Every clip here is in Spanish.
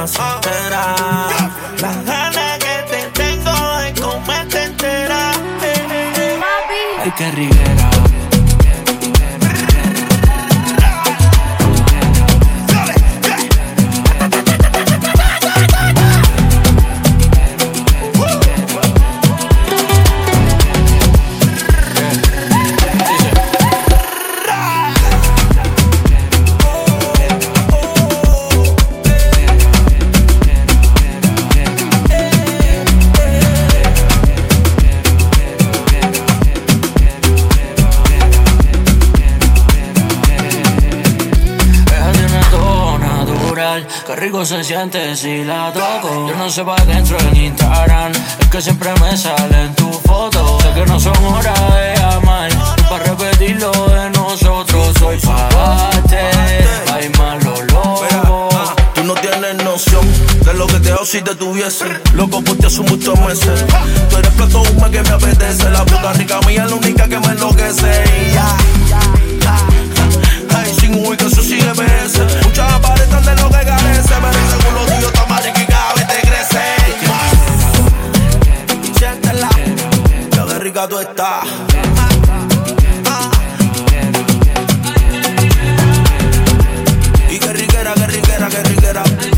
más entera. Las ganas que te tengo de comerte entera. Ay, qué riguera. Qué rico se siente si la toco. Yo no sé pa' dentro en Instagram, es que siempre me salen tus fotos. Sé que no son horas de amar, pa' repetir lo de nosotros. Soy pagate, hay malo loco. Tú no tienes noción de lo que te hago si te tuviese. Loco por ti hace muchos meses. Tú eres plato humo que me apetece. La puta rica mía es la única que me enloquece. Ay, sin ubicación, sin GPS. Muchas aparentan de lo que carece, pero según lo tuyo está más rico y cada vez te crece. Siéntela, lo que rica tú estás. Y qué riquera, qué riquera, qué riquera.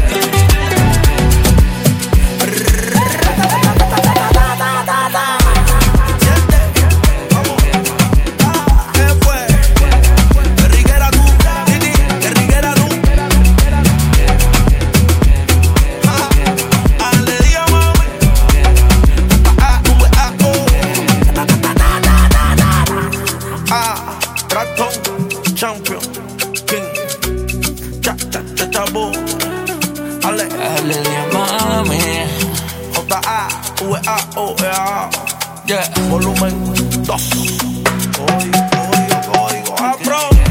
Champion, King, Chabu, Ale, mami, J-A-V-A-O-E-A, yeah. Volumen 2, código, Afro.